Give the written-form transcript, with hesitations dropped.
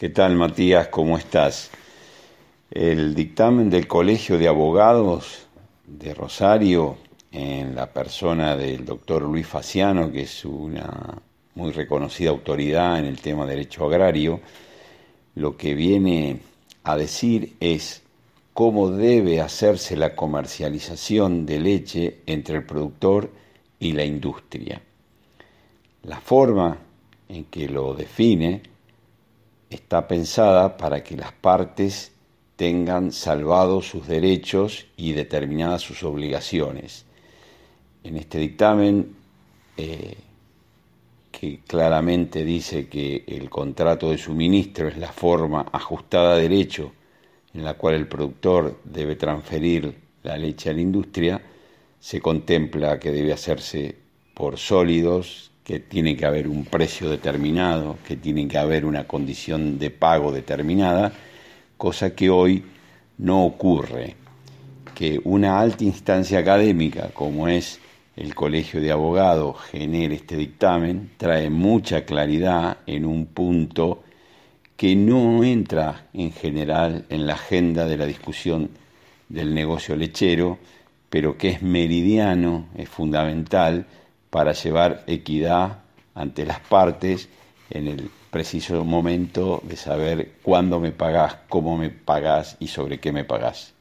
¿Qué tal, Matías? ¿Cómo estás? El dictamen del Colegio de Abogados de Rosario, en la persona del doctor Luis Faciano, que es una muy reconocida autoridad en el tema de derecho agrario, lo que viene a decir es cómo debe hacerse la comercialización de leche entre el productor y la industria. La forma en que lo define está pensada para que las partes tengan salvados sus derechos y determinadas sus obligaciones. En este dictamen, que claramente dice que el contrato de suministro es la forma ajustada a derecho en la cual el productor debe transferir la leche a la industria, se contempla que debe hacerse por sólidos, que tiene que haber un precio determinado, que tiene que haber una condición de pago determinada, cosa que hoy no ocurre. Que una alta instancia académica como es el Colegio de Abogados genere este dictamen trae mucha claridad en un punto que no entra en general en la agenda de la discusión del negocio lechero, pero que es meridiano, es fundamental para llevar equidad ante las partes en el preciso momento de saber cuándo me pagás, cómo me pagás y sobre qué me pagás.